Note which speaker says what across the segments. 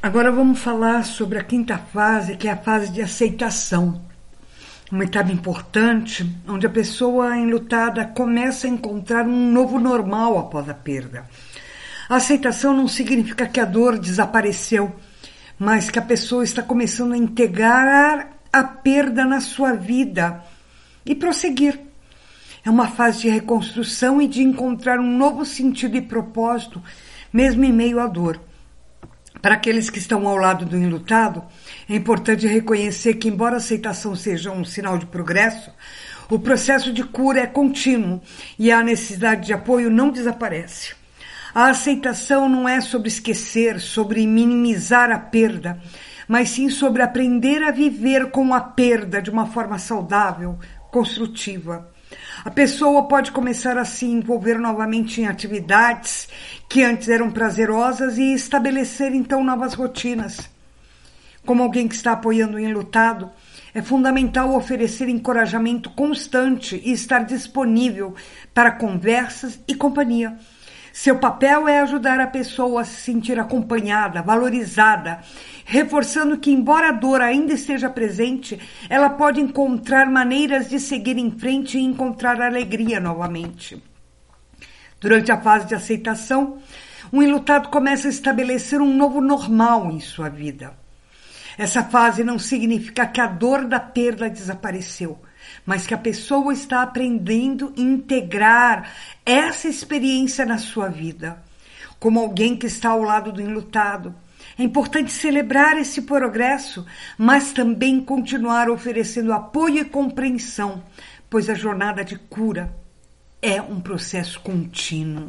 Speaker 1: Agora vamos falar sobre a quinta fase, que é a fase de aceitação. Uma etapa importante, onde a pessoa enlutada começa a encontrar um novo normal após a perda. A aceitação não significa que a dor desapareceu, mas que a pessoa está começando a integrar a perda na sua vida e prosseguir. É uma fase de reconstrução e de encontrar um novo sentido e propósito, mesmo em meio à dor. Para aqueles que estão ao lado do enlutado, é importante reconhecer que, embora a aceitação seja um sinal de progresso, o processo de cura é contínuo e a necessidade de apoio não desaparece. A aceitação não é sobre esquecer, sobre minimizar a perda, mas sim sobre aprender a viver com a perda de uma forma saudável, construtiva. A pessoa pode começar a se envolver novamente em atividades que antes eram prazerosas e estabelecer então novas rotinas. Como alguém que está apoiando o enlutado, é fundamental oferecer encorajamento constante e estar disponível para conversas e companhia. Seu papel é ajudar a pessoa a se sentir acompanhada, valorizada, reforçando que, embora a dor ainda esteja presente, ela pode encontrar maneiras de seguir em frente e encontrar alegria novamente. Durante a fase de aceitação, o enlutado começa a estabelecer um novo normal em sua vida. Essa fase não significa que a dor da perda desapareceu, mas que a pessoa está aprendendo a integrar essa experiência na sua vida. Como alguém que está ao lado do enlutado, é importante celebrar esse progresso, mas também continuar oferecendo apoio e compreensão, pois a jornada de cura é um processo contínuo.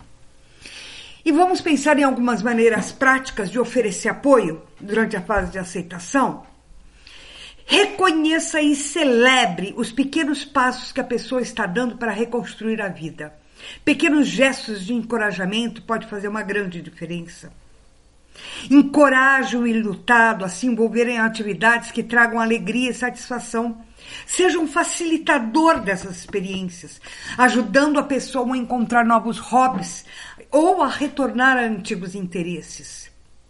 Speaker 1: E vamos pensar em algumas maneiras práticas de oferecer apoio durante a fase de aceitação? Reconheça e celebre os pequenos passos que a pessoa está dando para reconstruir a vida. Pequenos gestos de encorajamento podem fazer uma grande diferença. Encoraje o enlutado a se envolver em atividades que tragam alegria e satisfação. Seja um facilitador dessas experiências, ajudando a pessoa a encontrar novos hobbies ou a retornar a antigos interesses.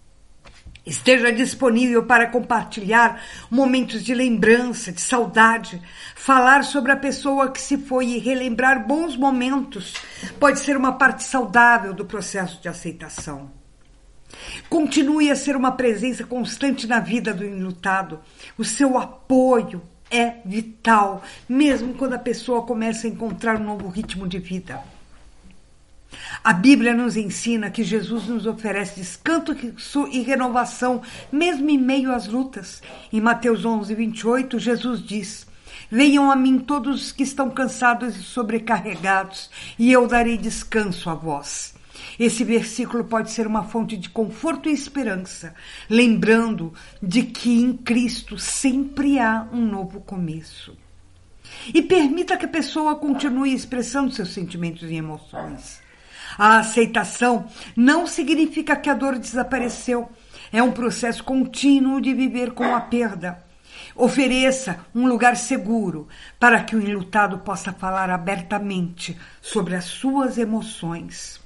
Speaker 1: Esteja disponível para compartilhar momentos de lembrança, de saudade, falar sobre a pessoa que se foi e relembrar bons momentos pode ser uma parte saudável do processo de aceitação. Continue a ser uma presença constante na vida do enlutado. O seu apoio é vital, mesmo quando a pessoa começa a encontrar um novo ritmo de vida. A Bíblia nos ensina que Jesus nos oferece descanso e renovação, mesmo em meio às lutas. Em Mateus 11:28, Jesus diz: "Venham a mim todos os que estão cansados e sobrecarregados, e eu darei descanso a vós." Esse versículo pode ser uma fonte de conforto e esperança, lembrando de que em Cristo sempre há um novo começo. E permita que a pessoa continue expressando seus sentimentos e emoções. A aceitação não significa que a dor desapareceu. É um processo contínuo de viver com a perda. Ofereça um lugar seguro para que o enlutado possa falar abertamente sobre as suas emoções.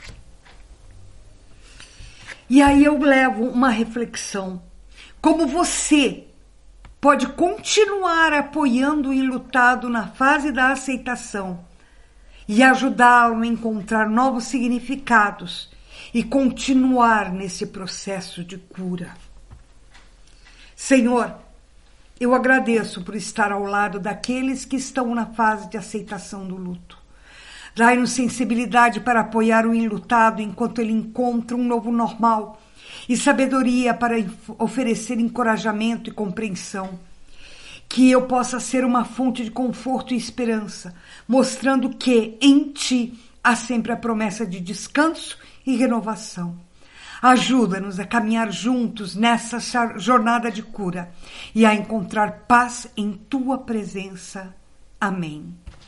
Speaker 1: E aí eu levo uma reflexão. Como você pode continuar apoiando o enlutado na fase da aceitação e ajudá-lo a encontrar novos significados e continuar nesse processo de cura. Senhor, eu agradeço por estar ao lado daqueles que estão na fase de aceitação do luto. Dai-nos sensibilidade para apoiar o enlutado enquanto ele encontra um novo normal e sabedoria para oferecer encorajamento e compreensão. Que eu possa ser uma fonte de conforto e esperança, mostrando que em Ti há sempre a promessa de descanso e renovação. Ajuda-nos a caminhar juntos nessa jornada de cura e a encontrar paz em Tua presença. Amém.